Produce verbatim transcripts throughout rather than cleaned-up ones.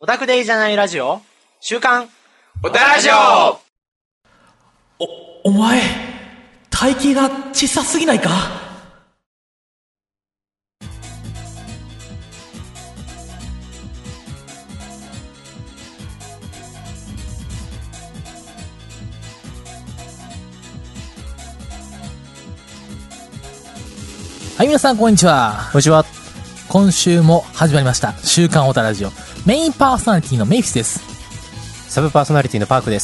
オタクでいいじゃないラジオ週刊オタラジオ。 お、お前体型が小さすぎないか？はい、皆さんこんにちは。 こんにちは。 今週も始まりました週刊オタラジオ、メインパーソナリティのメイフィスです。 サブパーソナリティのパークです。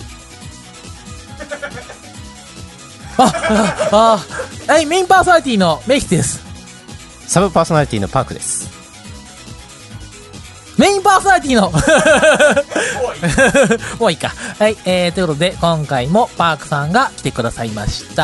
あ、あ、あ、はい、メインパーソナリティのメイフィスです。 サブパーソナリティのパークです。 メインパーソナリティのもういいか。はい、えー、ということで今回もパークさんが来てくださいました。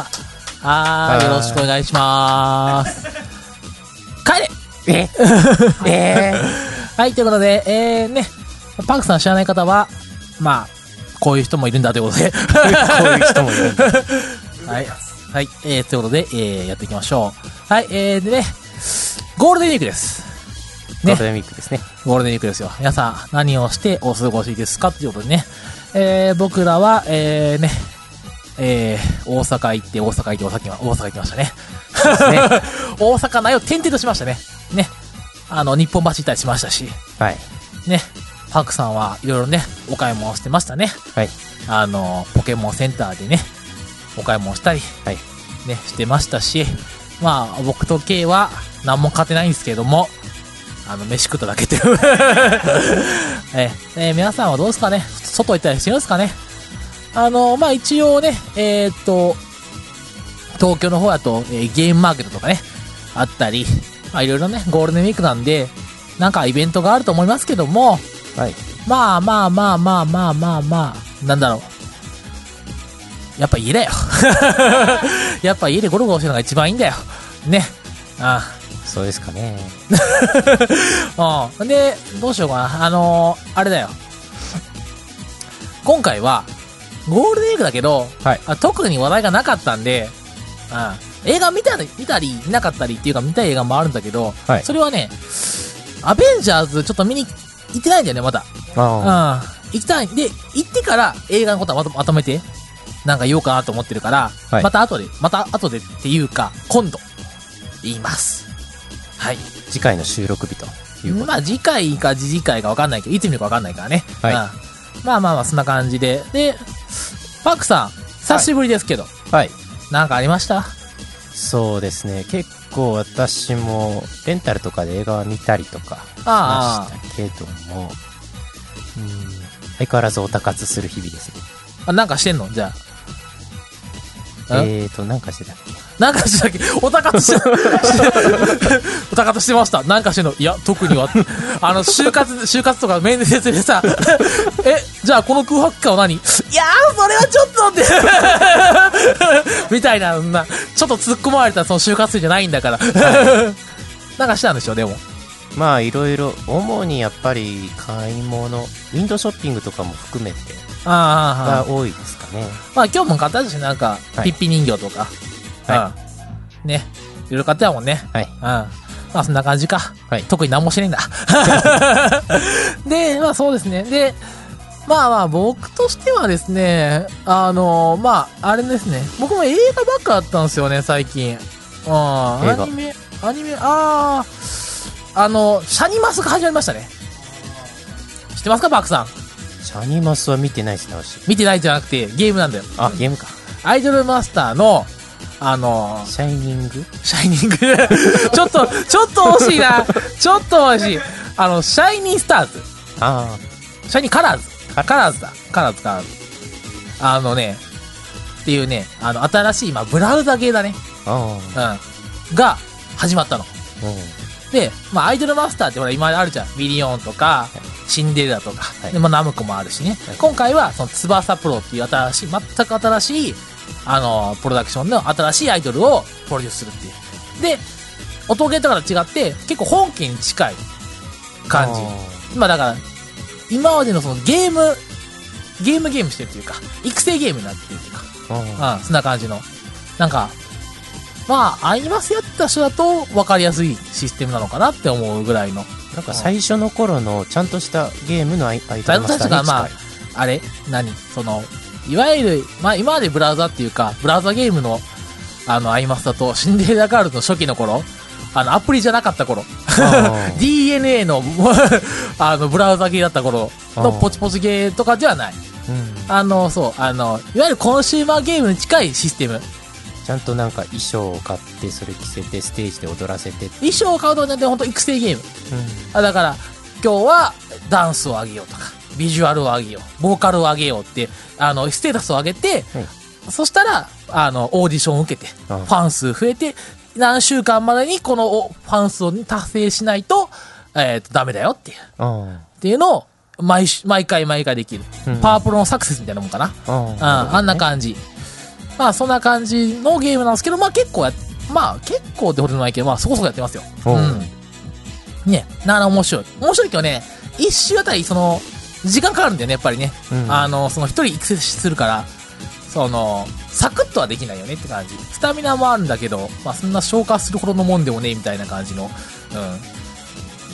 はい、よろしくお願いします。帰れ。 ええー、はい、ということで、えーね、パークさん知らない方は、まあ、こういう人もいるんだということで。こういう人もいるんだ。 はい、はい、えー、ということで、えー、やっていきましょう。はい、えー、でね、ゴールデンウィークです。 ね、ゴールデンウィークですね。 ゴールデンウィークですよ。皆さん、何をしてお過ごしですかということでね、えー、僕らは、えー、ね、えー、大阪行って、大阪行って、大阪大阪行きましたね。ね大阪内を転々としましたね。ね。あの、日本橋行ったりしましたし。 はい。 ね。パークさんはいろいろね、お買い物してましたね。 はい。 あの、ポケモンセンターでね、お買い物したり、はい。ね、してましたし、まあ、僕と K は何も買ってないんですけれども、あの、飯食っただけっていう。ええー、皆さんはどうですかね？外行ったりしてるんですかね？あの、まあ、一応ね、えー、っと、東京の方だと、えー、ゲームマーケットとかね、あったり、まあ、いろいろね、ゴールデンウィークなんで、なんかイベントがあると思いますけども、 はい。 まあまあまあまあまあまあまあ、なんだろう。やっぱ家だよ。やっぱ家でゴロゴロしてるのが一番いいんだよ。ね。ああ。 そうですかね。 うん。で、どうしようかな。あのー、あれだよ。今回は、ゴールデンウィークだけど、はい、あ特に話題がなかったんで、うん、映画見たり、見たり、見なかったりっていうか見たい映画もあるんだけど、はい、それはね、アベンジャーズちょっと見に行ってないんだよね、まだ。うん。行きたい。で、行ってから映画のことはまと、まとめて、なんか言おうかなと思ってるから、はい、また後で、また後でっていうか、今度、言います。はい。 次回の収録日ということ。 まあ次回か次次回か分かんないけど、いつ見るか分かんないからね。はい。うん、まあまあまあ、そんな感じで。で、パークさん、久しぶりですけど。はい。なんかありました？ そうですね。結構私も、レンタルとかで映画を見たりとかしましたけども、うん、相変わらずオタ活する日々ですね。 あ、なんかしてんの？じゃあ。えーと、なんかしてたっけ？ なんかしてたっけ？オタ活して、オタ活してました。なんかしてんの？いや、特には。あの、就活、就活とか面接でさ、え、じゃあこの空白期間は何？いやー、それはちょっとって、みたいな、な、ちょっと突っ込まれたその就活生じゃないんだから。はい、なんかしたんでしょ、でも。 まあ、いろいろ、主にやっぱり買い物、ウィンドウショッピングとかも含めて、が多いですかね。 まあ、今日も買ったし、なんか、ピッピ人形とか。はい。ね。いろいろ買ってたもんね。はい。うん。まあ、そんな感じか。はい。特に何もしてねえんだ。で、まあ、そうですね。で、まあまあ、僕としてはですね、あのー、まあ、あれですね。僕も映画ばっかだったんですよね、最近。うん。アニメ、アニメ、あー、あの、シャニマスが始まりましたね。知ってますか、パークさん。 シャニマスは見てないですね、私。 見てないじゃなくて、ゲームなんだよ。 あ、ゲームか。 アイドルマスターの、あのー、 シャイニングシャイニングちょっと、ちょっと惜しいな。ちょっと惜しい。あの、シャイニースターズ。 ああ。シャイニーカラーズ。カラーズだ。カラーズ、カラーズ。あのね、っていうね、あの、新しい、まあ、ブラウザ系だね。 ああ。うん。が、始まったの。で、まあ、アイドルマスターってほら、今あるじゃん。ミリオンとか、シンデレラとか、はい、でまあ、ナムコもあるしね。はい、今回は、その、翼プロっていう新しい、全く新しい、あの、プロダクションの新しいアイドルをプロデュースするっていう。で、音ゲーとかと違って、結構本家に近い感じ。まあだから、今までのそのゲーム、ゲームゲームしてるっていうか、育成ゲームになってるっていうか、うん、そんな感じの。なんか、まあ、アニマスやった人だと分かりやすいシステムなのかなって思うぐらいの。 なんか最初の頃のちゃんとしたゲームのアイテムマスターに近い。 まあ、あれ何その、いわゆる、まあ今までブラウザっていうか、ブラウザゲームの、あの、アイマスだと、シンデレラガールズの初期の頃、あの、アプリじゃなかった頃、ディーエヌエー の、あの、ブラウザゲーだった頃のポチポチゲーとかではない。うん、あの、そう、あの、いわゆるコンシューマーゲームに近いシステム。 ちゃんとなんか衣装を買って、それ着せて、ステージで踊らせて。 衣装を買うとね、ほんと育成ゲーム。うん、だから、今日はダンスを上げようとか、ビジュアルを上げよう、ボーカルを上げようって、あの、ステータスを上げて、うん、そしたら、あの、オーディションを受けて、ファン数増えて、何週間までにこのファン数を達成しないと、えっと、ダメだよっていう。っていうのを、毎、毎回毎回できる。うん、パワープロのサクセスみたいなもんかな。あ, あんな感じ。まあ、そんな感じのゲームなんですけど、まあ結構や、まあ結構ってほどでもないけど、まあそこそこやってますよ。うん。ね、なら面白い。面白いけどね、一周あたり、その、時間かかるんだよね、やっぱりね。うん、あの、その一人育成するから、その、サクッとはできないよねって感じ。スタミナもあるんだけど、まあそんな消化するほどのもんでもねえみたいな感じの、うん。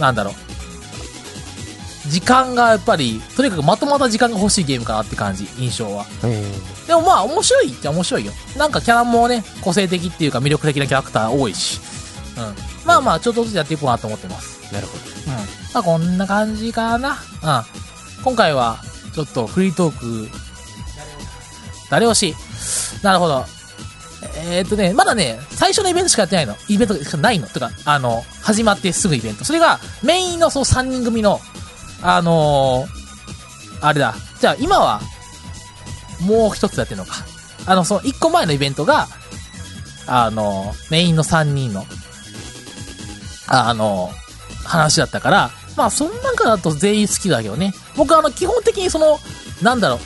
なんだろう。時間がやっぱり、とにかくまとまった時間が欲しいゲームかなって感じ、印象は。でもまあ面白いって面白いよ。なんかキャラもね、個性的っていうか魅力的なキャラクター多いし。うん。まあまあちょっとずつやっていこうかなと思ってます。 なるほど。 うん。まあこんな感じかな。うん。今回は、ちょっとフリートーク、誰推し。なるほど。えー、っとね、まだね、最初のイベントしかやってないの。イベントしかないの。とか、あの、始まってすぐイベント。それが、メインのそのさんにん組の、あのー、あれだ。じゃあ今は、もう一つやってるのか。あの、そのいっこまえのイベントが、あのー、メインのさんにんの、あのー、話だったから、まあ、そんなんかだと全員好きだけどね。僕あの、基本的にその、なんだろう。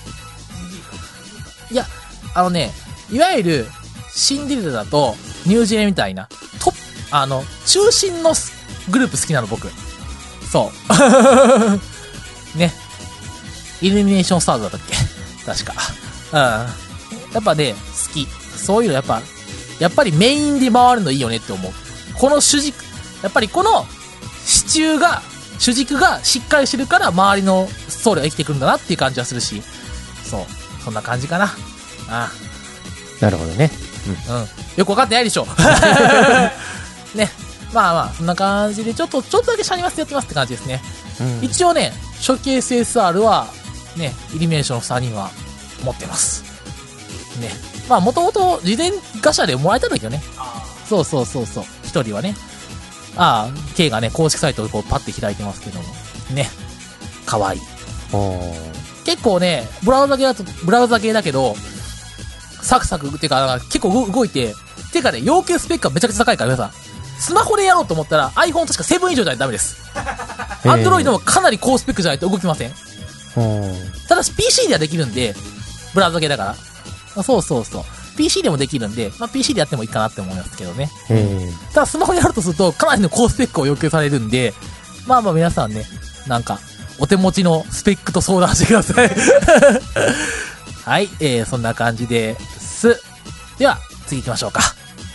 いや、あのね、いわゆる、シンデレラだと、ニュージェネみたいな、トップ、あの、中心のグループ好きなの、僕。そう。ね。イルミネーションスターズだったっけ確か。うん。やっぱね、好き。そういうのやっぱ、やっぱりメインで回るのいいよねって思う。この主軸、やっぱりこの支柱が、主軸がしっかりしてるから周りのストーリーが生きてくるんだなっていう感じはするし。そう。そんな感じかな。ああ。 なるほどね。 うん。うん、よくわかってないでしょ。ね。まあまあ、そんな感じで、ちょっと、ちょっとだけシャニマスやってますって感じですね。うん、一応ね、初期 エスエスアール は、ね、イルミネーションのさんにんは持ってます。ね。まあ、もともと事前ガシャでもらえたんだけどね。そうそうそうそう。一人はね。ああ、K がね、公式サイトをこうパッて開いてますけども。ね。かわいい。結構ね、ブラウザ系だと、ブラウザ系だけど、サクサクっていうか、結構動いて、てかね、要求スペックがめちゃくちゃ高いから、皆さん。スマホでやろうと思ったら iPhone 確かセブン以上じゃないとダメです。Android もかなり高スペックじゃないと動きません。ただし ピーシー ではできるんで、ブラウザ系だから。そうそうそう。ピーシー でもできるんで、まあ、ピーシー でやってもいいかなって思いますけどね。ただスマホでやるとするとかなりの高スペックを要求されるんで、まあまあ皆さんね、なんか、お手持ちのスペックと相談してください。はい、えー、そんな感じです。では、次行きましょうか。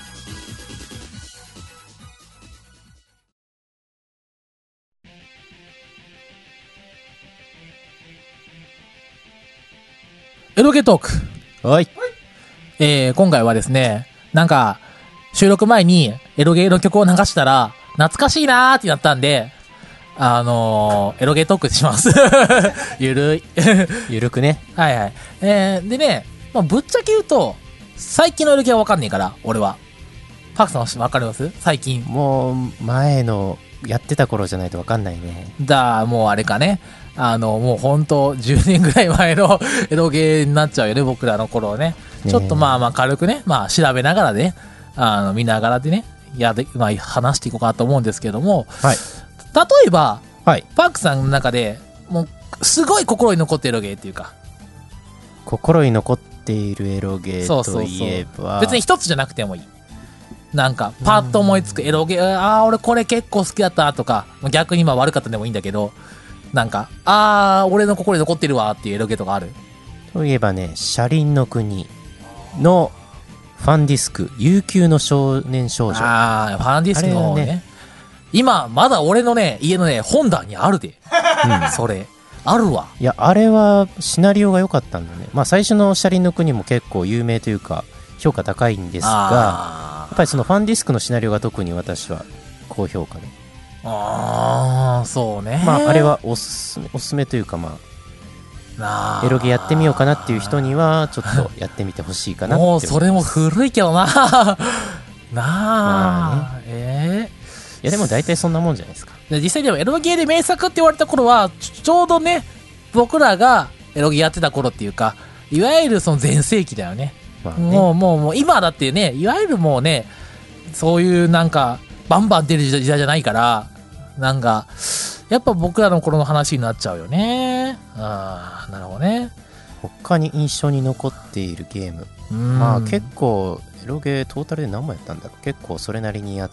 エロゲトーク。 はい。 えー、今回はですね、なんか、収録前にエロゲの曲を流したら、懐かしいなーってなったんで、あのー、エロゲトークします。ゆるい。 ゆるくね。 はいはい。えー、でね、まあ、ぶっちゃけ言うと、最近のエロゲはわかんねえから、俺は。パクさんはわかります最近。 もう、前の、やってた頃じゃないとわかんないね。 だ、もうあれかね。あの、もうほんとじゅうねんぐらい前のエロゲーになっちゃうよね、僕らの頃ね。ちょっとまあまあ軽くね、まあ調べながらね、あの、見ながらでね、やで、まあ話していこうかなと思うんですけども、 はい。 例えば、 はい。 パークさんの中で、もう、すごい心に残っているエロゲーっていうか。 心に残っているエロゲーといえば。そうそうそう。 別に一つじゃなくてもいい。なんか、パッと思いつくエロゲー、ああ、俺これ結構好きだったとか、逆にまあ悪かったでもいいんだけど、なんか、あー、俺の心に残ってるわっていうエロゲとかある？ といえばね、車輪の国のファンディスク悠久の少年少女。 ああ、ファンディスクのね、ね今まだ俺のね家のね本棚にあるで、うん、それあるわ。 いやあれはシナリオが良かったんだね。まあ最初のシャリの国も結構有名というか評価高いんですが、やっぱりそのファンディスクのシナリオが特に私は高評価で。 ああ、そうね。 まああれはおすすめおすすめというか、まあエロゲやってみようかなっていう人にはちょっとやってみてほしいかなって。 もうそれも古いけどななあ、 まあね、 えー、いやでも大体そんなもんじゃないですか。 で実際でもエロゲーで名作って言われた頃はち ょ, ちょうどね僕らがエロゲーやってた頃っていうか、いわゆるその全盛期だよね。まあ、ねもうもうもう今だってね、いわゆるもうねそういうなんかバンバン出る時代じゃないから、なんかやっぱ僕らの頃の話になっちゃうよね。ああ、なるほどね。 他に印象に残っているゲーム、まあ結構エロゲートータルで何もやったんだろう。結構それなりにやって、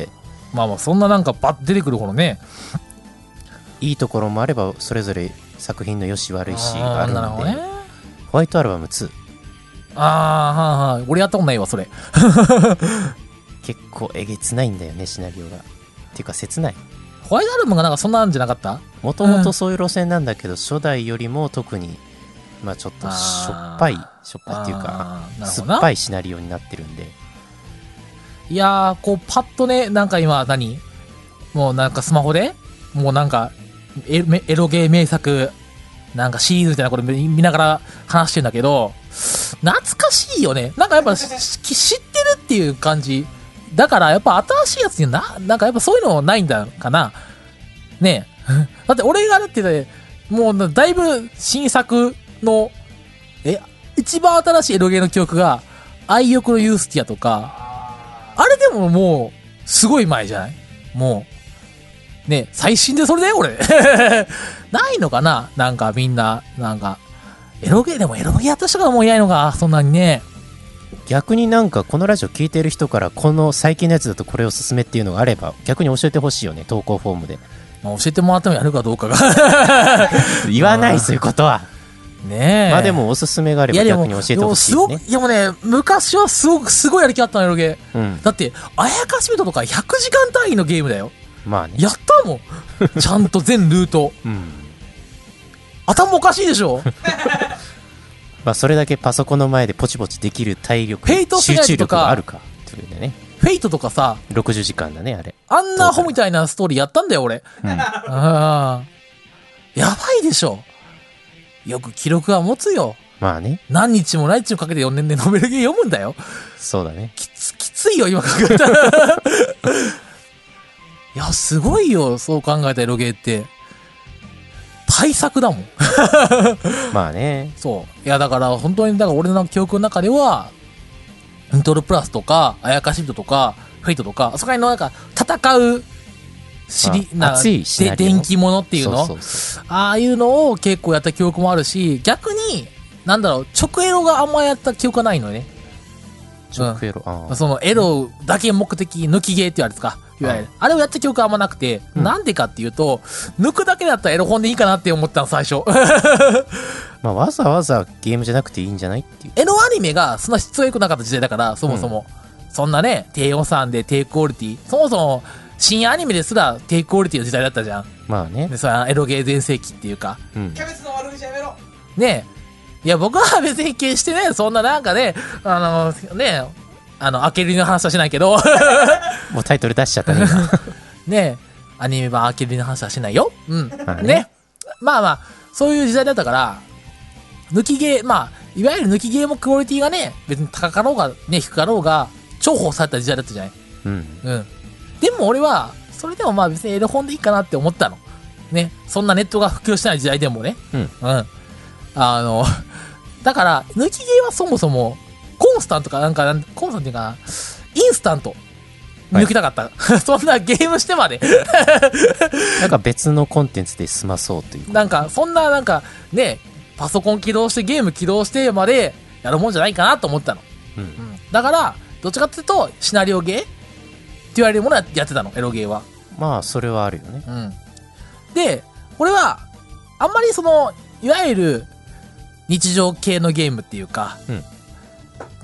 まあまあそんななんかバッ出てくる頃ね、 いいところもあればそれぞれ作品の良し悪いしがあるので、 ね、 ホワイトアルバムツー。 ああ、はいはい、俺やったことないわそれ結構えげつないんだよねシナリオが。っていうか切ない。 ホワイトアルバムがなんかそんなんじゃなかった？ もともとそういう路線なんだけど、うん、初代よりも特にまあちょっとしょっぱいしょっぱいっていうか酸っぱいシナリオになってるんで。 いやー、こうパッとね、なんか今何もうなんかスマホでもうなんか エ, エロゲー名作なんかシリーズみたいなこれ見ながら話してるんだけど、懐かしいよね。なんかやっぱ知ってるっていう感じだから、やっぱ新しいやつにな、なんかやっぱそういうのないんだかなねえだって俺がだって、ね、もうだいぶ新作のえ一番新しいエロゲーの記憶が愛欲のユースティアとか、あれでももうすごい前じゃない？もうね、最新でそれだよ俺ないのかな、なんかみんななんかエロゲーでもエロゲーやった人がもういないのか、そんなにね。 逆になんかこのラジオ聞いてる人からこの最近のやつだとこれおすすめっていうのがあれば逆に教えてほしいよね、投稿フォームで。 まあ、教えてもらってもやるかどうかが言わないそういうことはねえ。 まあでもおすすめがあれば逆に教えてほしいよね。 いやもうね、昔はすごくすごいやる気あったのエロゲー、うん、だってあやかし人とかひゃくじかん単位のゲームだよ。 まあね、 やったもんちゃんと全ルート、うん、頭おかしいでしょまあそれだけパソコンの前でポチポチできる体力集中力があるかというね。 フェイトとかさろくじゅうじかんだねあれ。 あんなアホみたいなストーリーやったんだよ俺、うん、あやばいでしょ。よく記録は持つよ。 まあね、 何日も何日もかけてよねんでノベルゲー読むんだよ。 そうだね。 きつきついよ今考えたらいやすごいよ、そう考えたエロゲーって対策だもんまあね。 そういやだから本当にだから俺の記憶の中ではイントロプラスとかあやかし人とかフェイトとかそこら辺のなんか戦うシリな熱いシナリオで電気物っていうの、 そうそうそう、 ああいうのを結構やった記憶もあるし、逆になんだろう直エロがあんまやった記憶がないのね。 直エロ、 うん、あそのエロだけ目的抜きゲーって言われるか、いわゆる あ, あれをやった記憶はあんまなくて、うん、なんでかっていうと抜くだけだったらエロ本でいいかなって思ったの最初まあわざわざゲームじゃなくていいんじゃないっていう。 エロアニメがそんな質が良くなかった時代だからそもそも、うん、そんなね低予算で低クオリティ、そもそも新アニメですら低クオリティの時代だったじゃん。 まあね。 でそれエロゲー全盛期っていうか、 うん、キャベツの悪口やめろねえ。いや僕は別に決してねそんななんかねあのねあの、あけるりの話はしないけどもうタイトル出しちゃったねねえ、アニメ版あけるりの話はしないよ。うん。 まあね。 ね。まあまあ、そういう時代だったから、抜きゲー、まあ、いわゆる抜きゲーもクオリティがね、別に高かろうが、ね、低かろうが、重宝された時代だったじゃない。 うん。 うん。でも俺は、それでもまあ別にエロ本でいいかなって思ったの。ね。そんなネットが普及してない時代でもね。 うん。 うん。あの、だから、抜きゲーはそもそも、コンスタントかなんか、コンスタントっていうか、インスタント抜きたかった、はい、そんなゲームしてまでなんか別のコンテンツで済まそうというなんかそんななんかねパソコン起動してゲーム起動してまでやるもんじゃないかなと思ったの、 うんうん、 だからどっちかっていうとシナリオゲーって言われるものはやってたのエロゲーは。 まあそれはあるよね、 うん、で俺はあんまりそのいわゆる日常系のゲームっていうか、 うん、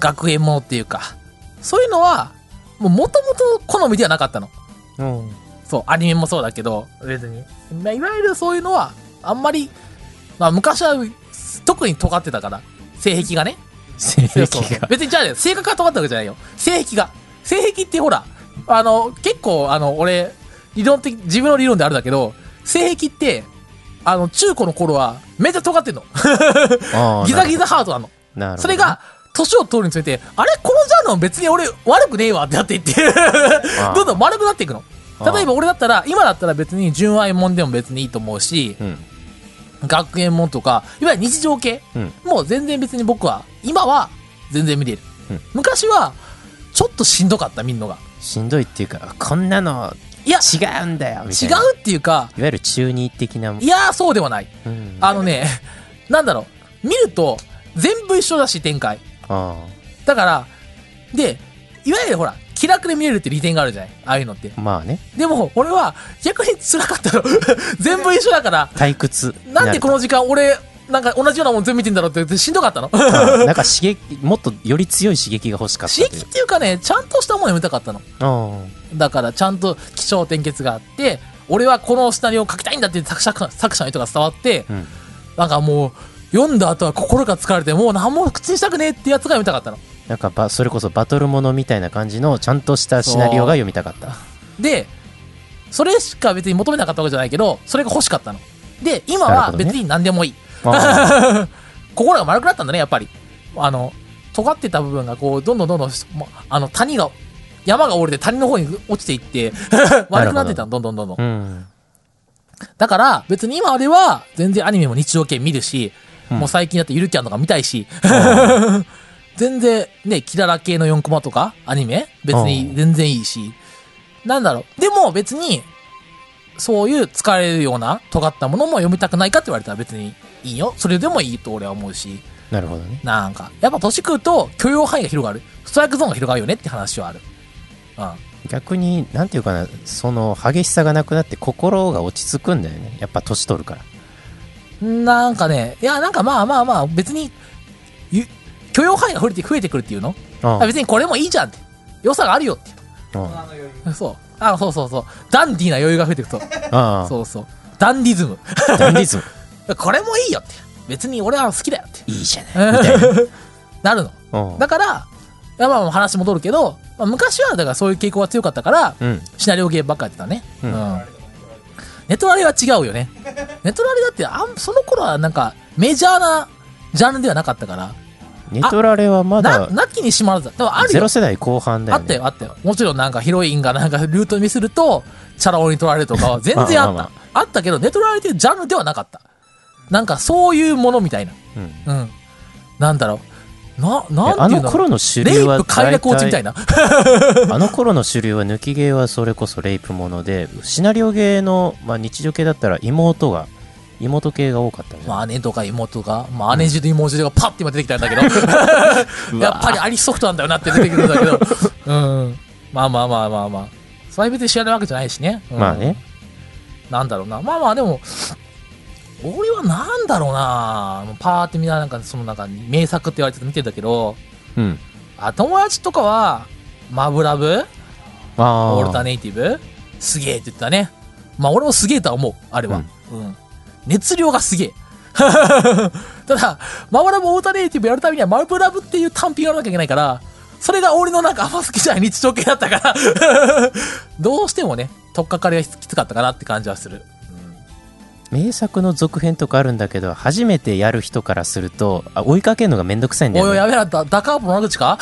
学園ものっていうか、そういうのは、もう元々好みではなかったの。 うん。 そう、アニメもそうだけど、別に。まあ、いわゆるそういうのは、あんまり、まあ昔は特に尖ってたから、性癖がね。 性癖そうそうが。 別にじゃあね、性格が尖ったわけじゃないよ。性癖が。性癖ってほら、あの、結構、あの、俺、理論的、自分の理論であるんだけど、性癖って、あの、中高の頃は、めっちゃ尖ってんの。ギザギザハートなの。 なるほど。 それが、年を取るにつれて、あれこのジャンルも別に俺悪くねえわってなっていってどんどん悪くなっていくの。例えば俺だったら、今だったら別に純愛もんでも別にいいと思うし、うん、学園もんとか、いわゆる日常系、うん、もう全然別に僕は、今は全然見れる。うん、昔は、ちょっとしんどかった、見んのが。 しんどいっていうか、こんなの、いや、違うんだよ、みたいな。 違うっていうか、 いわゆる中二的な。 いやー、そうではない。うん、あのね、なんだろう、見ると、全部一緒だし、展開。あだから、で、いわゆるほら、気楽で見れるって利点があるじゃない、ああいうのって。 まあね。 でも、俺は逆に辛かったの。全部一緒だから。 退屈。 なんでこの時間、俺、なんか同じようなもん全部見てんだろうってしんどかったの。 なんか刺激、もっとより強い刺激が欲しかった。 刺激っていうかね、ちゃんとしたものを見たかったの。だから、ちゃんと起承転結があって、俺はこのシナリオを書きたいんだって作者、作者の人が伝わって、うん、なんかもう、読んだ後は心が疲れて、もう何も口にしたくねえってやつが読みたかったの。 なんかば、それこそバトルものみたいな感じのちゃんとしたシナリオが読みたかった。 で、それしか別に求めなかったわけじゃないけど、それが欲しかったの。で、今は別に何でもいい。ね、心が丸くなったんだね、やっぱり。あの、尖ってた部分がこう、どんどんどんどん、あの、谷が、山が折れて谷の方に落ちていって、丸くなってたの、どんどんどんどん。うん、だから、別に今では、全然アニメも日常系見るし、うん、もう最近だってゆるキャンとか見たいし、全然ね、キララ系のよんコマとか、アニメ別に全然いいし、なんだろう。でも別に、そういう疲れるような尖ったものも読みたくないかって言われたら別にいいよ。それでもいいと俺は思うし。 なるほどね。 なんか、やっぱ年食うと許容範囲が広がる。ストライクゾーンが広がるよねって話はある。うん。 逆に、なんていうかな、その激しさがなくなって心が落ち着くんだよね。やっぱ年取るから。 なんかね、いや、なんかまあまあまあ、別に、許容範囲が増えて、増えてくるっていうの？ああ別にこれもいいじゃんって。良さがあるよって。ああそう。あそうそうそう。ダンディーな余裕が増えていくと。ああそうそう。ダンディズム。 ダンディズム。これもいいよって。別に俺は好きだよって。 いいじゃない。みたいな。なるの。だから、まあ話戻るけど、まあ、昔はだからそういう傾向が強かったから、うん、シナリオゲームばっかやってたね。うん。うんネトラレは違うよね。ネトラレだってあん、その頃はなんかメジャーなジャンルではなかったから。 ネトラレはまだ。 な、なきにしまらず。でもあるよ。 ゼロ世代後半だよね。 あったよ、あったよ。もちろんなんかヒロインがなんかルートにすると、チャラ男に取られるとかは全然あった。まあまあまあ、あったけど、ネトラレっていうジャンルではなかった。なんかそういうものみたいな。うん。うん。なんだろう。な、なんていうのあの頃の主流はレイプ快楽落ちみたいなあの頃の主流は抜きゲーはそれこそレイプものでシナリオゲーの、まあ、日常系だったら妹が妹系が多かったんじゃないまあ姉とか妹が、まあ、姉父と妹父がパッて今出てきたんだけどやっぱりアリスソフトなんだよなって出てくるんだけどうんまあまあまあまあまあそれ別に知らないわけじゃないしね、うん、 まあねなんだろうなまあまあでも俺はなんだろうなパーってみんななんかそのなんか名作って言われてて見てんだけど、うん、あ友達とかはマブラブあオルタネイティブすげえって言ってたねまあ俺もすげえとは思うあれは、うんうん、熱量がすげえただマブラブオルタネイティブやるためにはマブラブっていう単品があらなきゃいけないからそれが俺のなんかあんま好きじゃない日常系だったからどうしてもね取っかかりがきつかったかなって感じはする名作の続編とかあるんだけど初めてやる人からするとあ追いかけるのがめんどくさいんだよねおいやめろダカーポの間口か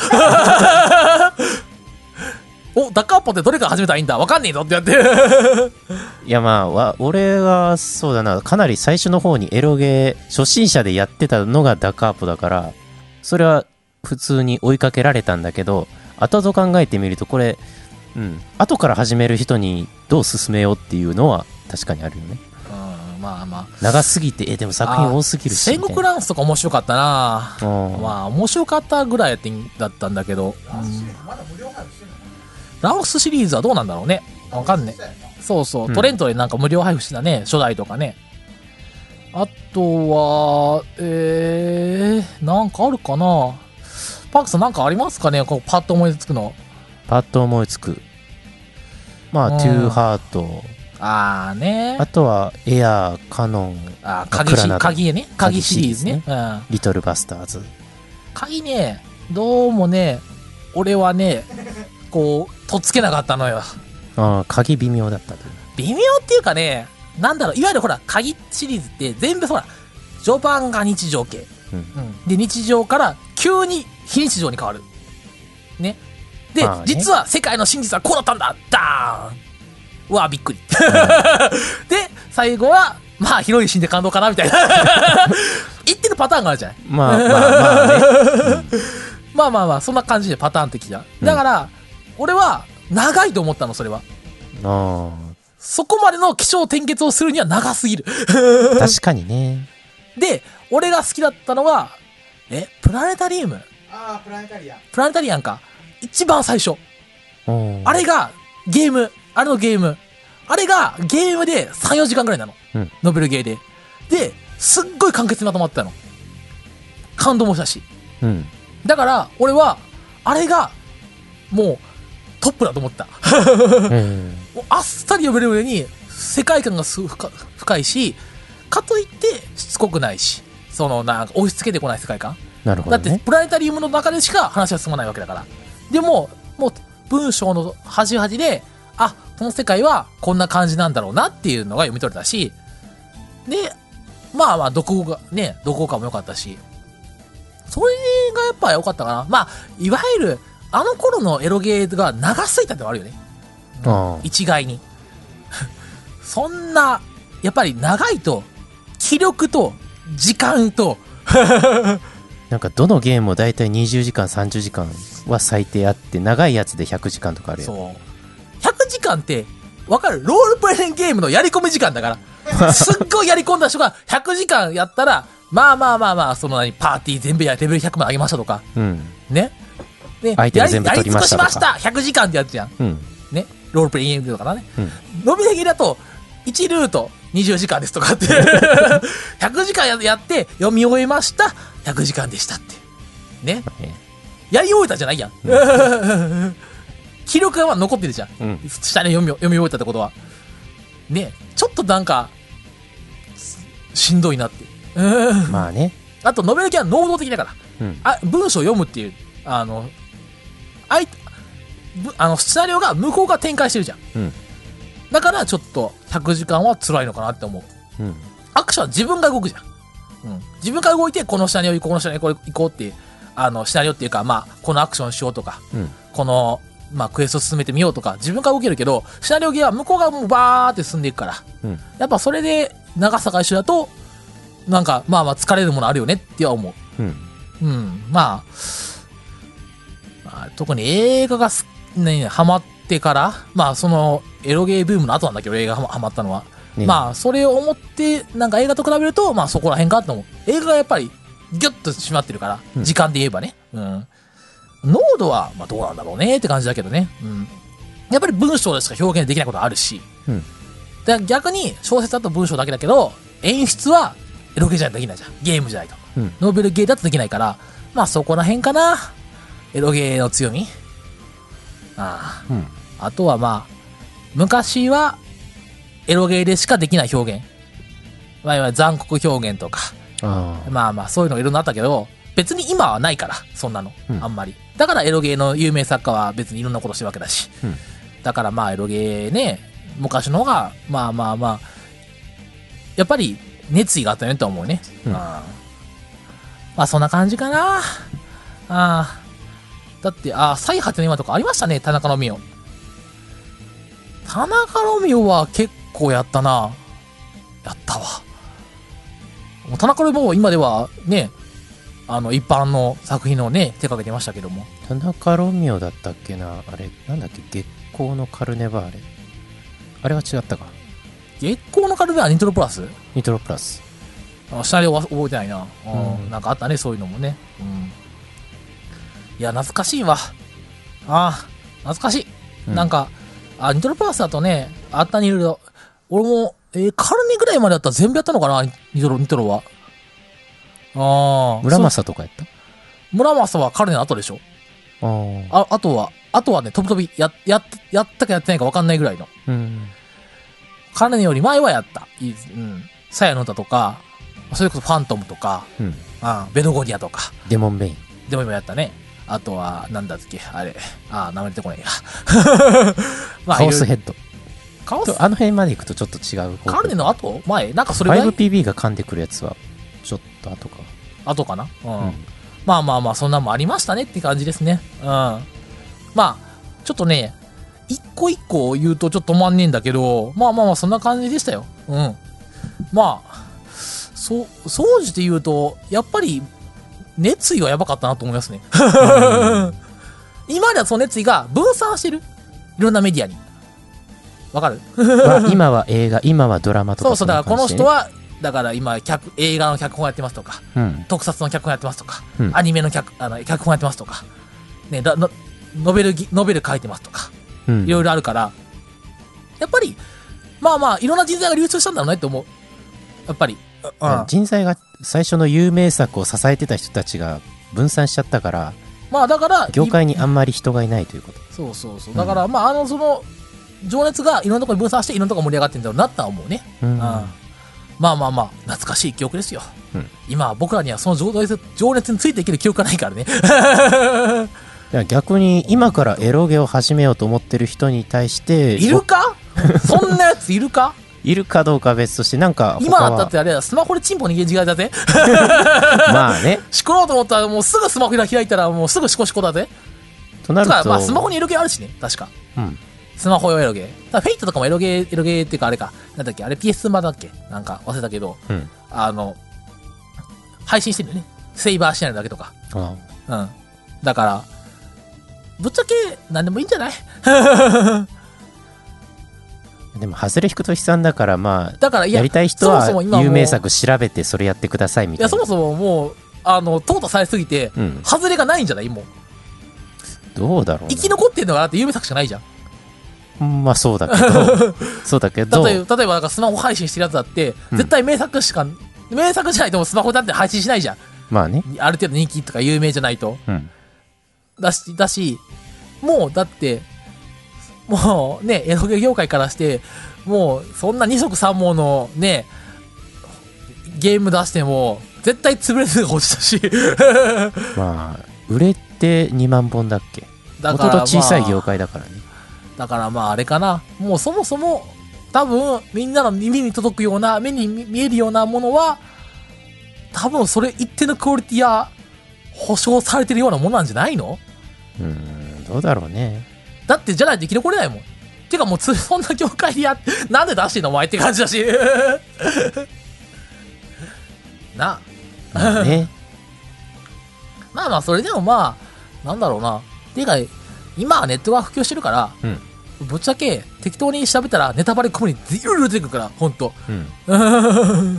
おダカーポってどれから始めたらいいんだわかんねえぞってやっていやまあわ俺はそうだなかなり最初の方にエロゲー初心者でやってたのがダカーポだからそれは普通に追いかけられたんだけど後々考えてみるとこれうん後から始める人にどう進めようっていうのは確かにあるよねまあまあ、 長すぎてえでも作品多すぎるし戦国ランスとか面白かったなまあ面白かったぐらいだったんだけど、うん、ランスシリーズはどうなんだろうねわかんねえそうそう、うん、トレントでなんか無料配布してたね初代とかねあとはえー、なんかあるかなパークさんなんかありますかね、こうパッと思いつくの。 パッと思いつく。まあ、 うんトゥーハート。 あーねあとは、エアー、カノン、 あー鍵しクラナド鍵ね。鍵シリーズね。 鍵うん。 リトルバスターズ。 鍵ね、どうもね、俺はね、こう、とっつけなかったのよ。 ああ、鍵微妙だったという。 微妙っていうかね、なんだろう、いわゆるほら、鍵シリーズって全部ほら、序盤が日常系。 うんうん。で、日常から急に非日常に変わる。ね。で、 まあね実は世界の真実はこうだったんだダーンうわ、びっくり。で、最後は、まあ、ヒロイン死んで感動かなみたいな。言ってるパターンがあるじゃない。 まあまあまあね。 まあまあまあ、そんな感じでパターン的じゃん。だから、俺は、長いと思ったの、それは。 あそこまでの起承転結をするには長すぎる。 あ、確かにね。 で、俺が好きだったのは、え、プラネタリウムああ、プラネタリア。 プラネタリアンか。一番最初。 うんあれが、ゲーム。あれのゲーム。あれが、ゲームでさん、よじかんくらいなの。 うんノベルゲーで。で、すっごい簡潔にまとまってたの。感動もしたし。 うん。 だから、俺は、あれが、もう、トップだと思った。 うん。 もうあっさり読める上に、世界観がす深深いし、かといって、しつこくないし、その、なんか、押し付けてこない世界観。だって、 なるほどね。 プラネタリウムの中でしか話は進まないわけだから。でも、もう、文章の端々で、あ、この世界はこんな感じなんだろうなっていうのが読み取れたし、で、まあまあ、読語が、ね、読語感も良かったし、それがやっぱ良かったかな。まあ、いわゆる、あの頃のエロゲーが長すぎたってのがあるよね。 ああ一概に。そんな、やっぱり長いと、気力と、時間と、 なんかどのゲームもだいたいにじゅうじかんさんじゅうじかんは最低あって、長いやつでひゃくじかんとかあるよ。 そう。ひゃくじかんって、わかる？ロールプレイングゲームのやり込み時間だから。すっごいやり込んだ人がひゃくじかんやったら、まあまあまあまあ、その何、パーティー全部やレベルひゃくまで上げましたとか。 うん。 ね。ね。 アイテム全部取りましたとかやり尽くしました !ひゃくじかんってやつじゃん。 うん。 ね。ロールプレイングゲームだからね。 うん。 伸び的だと、いちルートにじゅうじかんですとかって。ひゃくじかんややって、読み終えました。ひゃくじかんでしたって。ね。 ねやり終えたじゃないやん。記録がまあ残ってるじゃん。 うん。 下に読み読み終えたってことは。ね。ちょっとなんか、しんどいなって。うんまあね。 あと、ノベル系は能動的だから。 うん。 あ、文章を読むっていう、あの、あい、ぶあの、シナリオが向こうが展開してるじゃん。 うん。 だから、ちょっと、ひゃくじかんは辛いのかなって思う。 うん。 アクションは自分が動くじゃん。うん。自分が動いて、このシナリオ行こう、このシナリオ行こう行こうっていう、あの、シナリオっていうか、まあ、このアクションしようとか、 うん。 この、まあ、クエスト進めてみようとか、自分が動けるけど、シナリオゲーは向こうがもうバーって進んでいくから、 うん。 やっぱそれで、長さが一緒だと、なんか、まあまあ疲れるものあるよねっては思う。 うん。 うん。まあ、まあ、特に映画がす、ね、ハマってから、まあその、エロゲーブームの後なんだけど、映画がハマったのは。 ねまあ、それを思って、なんか映画と比べると、まあそこら辺かと思う。映画がやっぱり、ギュッと締まってるから、 うん時間で言えばね。うん。濃度は、まあどうなんだろうねって感じだけどね。うん。やっぱり文章でしか表現できないことあるし。 うん。 で逆に、小説だと文章だけだけど、演出は、エロゲーじゃできないじゃん。ゲームじゃないと。 うん。 ノーベルゲーだとできないから、まあそこら辺かな。エロゲーの強み。あうん。 あ。あとはまあ、昔は、エロゲーでしかできない表現。まあ、いわゆる残酷表現とか。 ああ。 まあまあ、そういうのいろんなあったけど、別に今はないから、そんなの。 うんあんまり。だからエロゲーの有名作家は別にいろんなことしてるわけだし。 うん。 だからまあ、エロゲーね、昔の方が、まあまあまあ、やっぱり熱意があったよねと思うね。 うんあまあ、そんな感じかな。ああ。だって、ああ、最果ての今とかありましたね、田中のみお。田中のみおは結構やったな。やったわ。もう田中のみおも今ではね、あの、一般の作品のね、手掛けてましたけども。 田中ロミオだったっけな。あれ、なんだっけ、月光のカルネバーレ。あれは違ったか。 月光のカルベはニトロプラスニトロプラス。 あシナリオは覚えてないな。うんうんなんかあったね、そういうのもね。うん。いや、懐かしいわ。ああ、懐かしい。 うんなんか、あ、ニトロプラスだとね、あったにいろいろ。俺も、えーカルネぐらいまでだったら全部やったのかな、ニトロ、ニトロは。ああ。 村正とかやった村正はカルネの後でしょ。ああとは、あとはね、飛び飛び、や、や、やったかやってないか分かんないぐらいの。うん。カルネより前はやった。いい、うん。サヤの歌とか、それこそファントムとか、うん。あベノゴニアとか。 デモンベイン。 デモンベインもやったね。あとは、なんだっけ、あれ。ああ、名前出てこないや。 まあ、カオスヘッド。 カオスあの辺まで行くとちょっと違う。 カルネの後前なんかそれぐらいファイブピービー が噛んでくるやつは、ちょっと後か。 後かな、うん、うん。まあまあまあ、そんなんもありましたねって感じですね。うん。まあ、ちょっとね、一個一個言うとちょっと止まんねえんだけど、まあまあまあ、そんな感じでしたよ。うん。まあ、そう、総じて言うと、やっぱり、熱意はやばかったなと思いますね。今まではその熱意が分散してる。いろんなメディアに。わかる今は映画、今はドラマとか。 そうそう、だからこの人は、だから今脚、映画の脚本やってますとか、うん、特撮の脚本やってますとか、うん、アニメの 脚, あの脚本やってますとか、ね、だのノベル、ノベル書いてますとか、うん、いろいろあるから、やっぱり、まあまあ、いろんな人材が流通したんだろうねって思う。やっぱり。 うん、人材が最初の有名作を支えてた人たちが分散しちゃったから、 まあだから、 業界にあんまり人がいないということ。 そうそうそう。だから、うん、まあ、あの、その、情熱がいろんなところに分散していろんなところ盛り上がってるんだろうなって思うね。うん。うん、まあまあまあ、懐かしい記憶ですよ。うん、今、僕らにはその情熱、情熱についていける記憶がないからね。 いや逆に、今からエロゲを始めようと思ってる人に対して。 いるかそんなやついるかいるかどうかは別として、なんか今あったってあれだ、スマホでチンポ逃げる時代だぜ。 まあね。 しころうと思ったら、もうすぐスマホ開いたら、もうすぐシコシコだぜ。 となると。 まあ、スマホにエロゲあるしね、確か。うん。スマホ用エロゲー。フェイトとかもエロゲー、エロゲーっていうかあれか。なんだっけ、あれ ピーエスツー 版だっけなんか忘れたけど、うん、あの、配信してるよね。セイバーしないだけとか。ああうん。だから、ぶっちゃけ、なんでもいいんじゃない？ でも、外れ引くと悲惨だから、まあ、 だからいや、 やりたい人は有名作調べてそれやってくださいみたいな。 いや、そもそももう、あの、淘汰されすぎて、うん、外れがないんじゃないもう。 どうだろう、ね、 生き残ってるのがあって有名作しかないじゃん。 まあそうだけど、そうだけど。 例えば、例えばなんかスマホ配信してるやつだって、うん、絶対名作しか、名作じゃないともスマホだって配信しないじゃん。 まあね。 ある程度人気とか有名じゃないと。うん、だし、だし、もうだって、もうね、エロゲ業界からして、もうそんな二足三毛のね、ゲーム出しても、絶対潰れるのが落ちたし。 まあ、売れてにまんぼんだっけ？だから、まあ、小さい業界だからね。 だからまああれかな。もうそもそも、多分みんなの耳に届くような、目に見えるようなものは、多分それ一定のクオリティや保証されてるようなものなんじゃないの？ うーん、どうだろうね。 だってじゃないと生き残れないもん。てかもうつそんな業界でやってなんで出してんのお前って感じだし。なあ。 まあね。 まあまあそれでもまあなんだろうな。ていうか今はネットが普及してるから、うん、ぶっちゃけ適当に調べたらネタバレコメディいろいろ出てくるから本当。うん、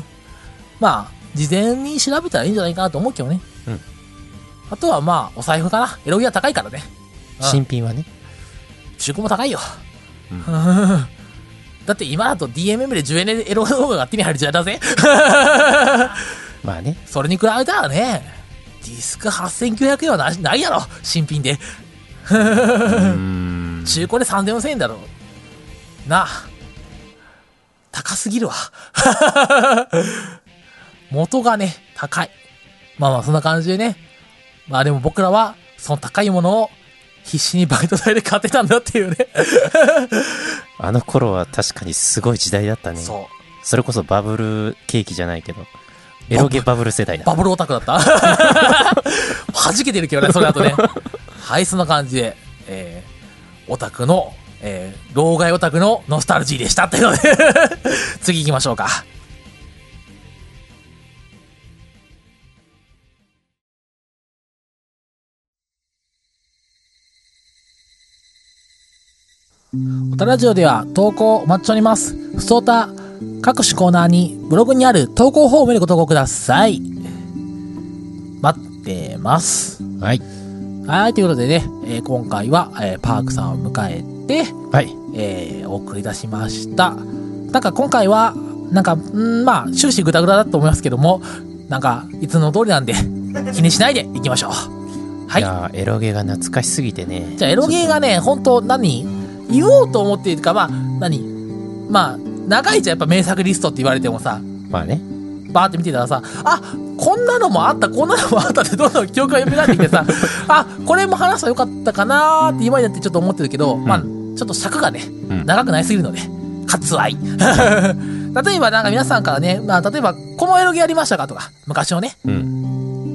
まあ事前に調べたらいいんじゃないかなと思うけどね。うん、あとはまあお財布かな。エロギは高いからね。 新品はね。 中古も高いよ。うん、だって今だと ディーエムエム でじゅうえんでエロ動画が手に入る時代だぜ。 まあね。 それに比べたらね、ディスクはっせんきゅうひゃくえんはなないやろ、新品で。うーん中古でさんぜんよんせんえんだろ。なあ。高すぎるわ。元がね、高い。まあまあそんな感じでね。まあでも僕らは、その高いものを、必死にバイト代で買ってたんだっていうね。 あの頃は確かにすごい時代だったね。そう。それこそバブル景気じゃないけど、エロゲバブル世代だ。 バブルオタクだった。弾けてるけどね、それだとね。はい、そんな感じで、えー、オタクの、えー、老害オタクのノスタルジーでしたっていうので、次行きましょうか。おたラジオでは投稿お待ちしております。ふつおた各種コーナーにブログにある投稿フォームでご投稿ください。待ってます。 はい。 はい、ということでね、えー、今回は、えー、パークさんを迎えて、 はい。 えー、お送り出しました。なんか今回は、なんか、んまあ、終始グダグダだと思いますけども、なんか、いつも通りなんで、気にしないでいきましょう。 はい。 いやエロゲーが懐かしすぎてね。 じゃあエロゲーがね、本当何言おうと思っているか、まあ、何まあ、長いじゃん、やっぱ名作リストって言われてもさ。 まあね。 バーって見てたらさ、あ、こんなのもあった、こんなのもあったってどんどん記憶が蘇ってきてさ、あ、これも話したらよかったかなーって今になってちょっと思ってるけど、うん、まあ、ちょっと尺がね、うん、長くなりすぎるので、割愛。例えばなんか皆さんからね、まあ、例えば、このエロゲーやりましたかとか、昔のね、うん、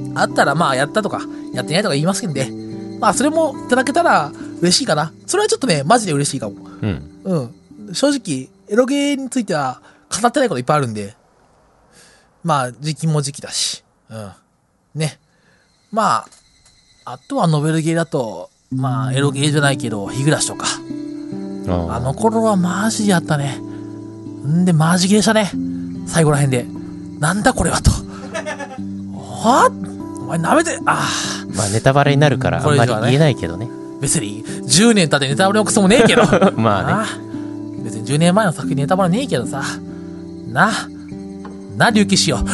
あったらまあ、やったとか、やってないとか言いますけどね、まあ、それもいただけたら嬉しいかな。それはちょっとね、マジで嬉しいかも。うん。うん。正直、エロゲーについては語ってないこといっぱいあるんで、まあ、時期も時期だし。うん。ね。まあ、あとはノベルゲーだと、まあ、エロゲーじゃないけど、日暮らしとか。あ, あの頃はマジでやったね。んで、マジゲーしたね。最後らへんで。なんだこれはと。はぁお前舐めて、ああ。まあ、ネタバレになるから、あんまり言えないけどね。 別に、じゅうねん経ってネタバレのクソもねえけど。 まあね。 別にじゅうねんまえの作品ネタバレねえけどさ。な。な、隆起しよう。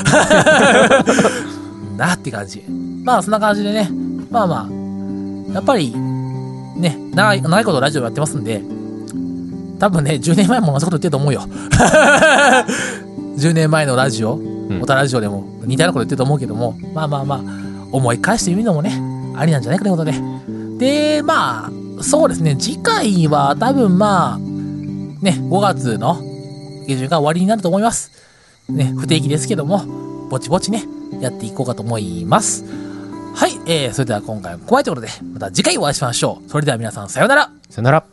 なって感じ。まあ、そんな感じでね。まあまあ。やっぱり、ね、長い、長いことラジオやってますんで、多分ね、じゅうねんまえも同じこと言ってると思うよ。じゅうねんまえのラジオ、うん、オタラジオでも似たようなこと言ってると思うけども、まあまあまあ、思い返してみるのもね、ありなんじゃないかということで。で、まあ、そうですね、次回は多分まあ、ね、ごがつの下旬が終わりになると思います。ね、不定期ですけども、ぼちぼちね、やっていこうかと思います。はい、えー、それでは今回もここまでということで、また次回お会いしましょう。それでは皆さん、さようなら。 さようなら。